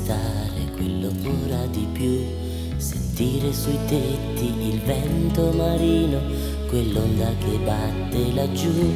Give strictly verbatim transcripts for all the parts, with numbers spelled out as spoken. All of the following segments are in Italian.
restare quello ora di più, sentire sui tetti il vento marino, quell'onda che batte laggiù.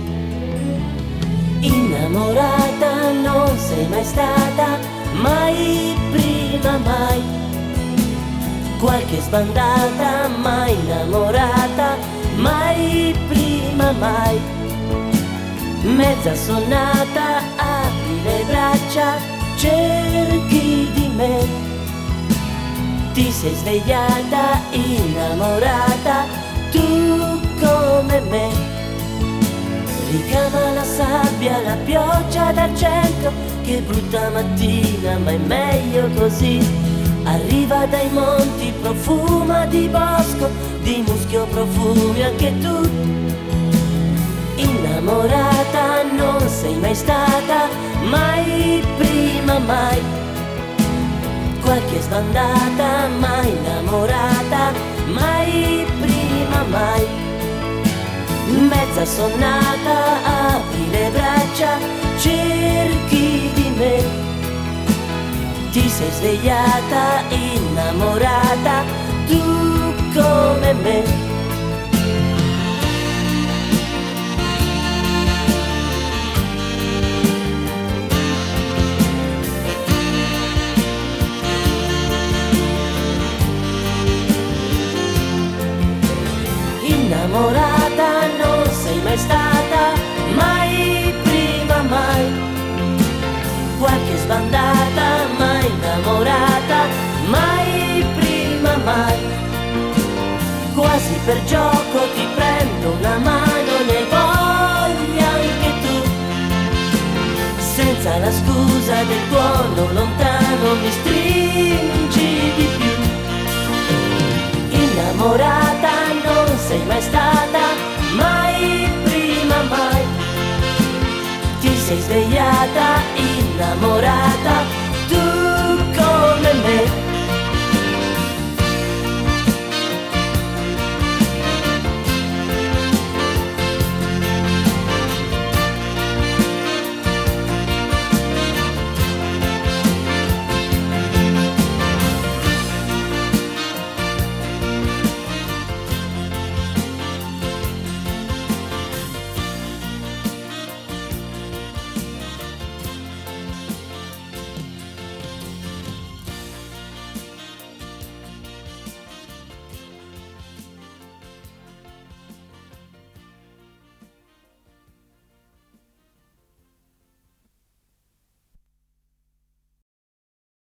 Innamorata non sei mai stata, mai prima, mai. Qualche sbandata, mai innamorata, mai prima, mai. Mezza sonnata, apri le braccia, cerchi di me. Ti sei svegliata, innamorata, tu come me. Ricama la sabbia, la pioggia d'argento, che brutta mattina, ma è meglio così. Arriva dai monti, profuma di bosco, di muschio profumi anche tu. Innamorata non sei mai stata, mai prima, mai. Qualche sbandata, mai innamorata, mai prima, mai. Mezza sonnata, apri le braccia, cerchi di me. Ti sei svegliata, innamorata, tu come me. Innamorata non sei mai stata, mai prima, mai. Qualche sbandata, mai innamorata, mai prima, mai. Quasi per gioco ti prendo una mano, ne voglia anche tu. Senza la scusa del tuono lontano mi stringi di più. Innamorata non sei mai stata, mai prima, mai. Ti sei svegliata, innamorata,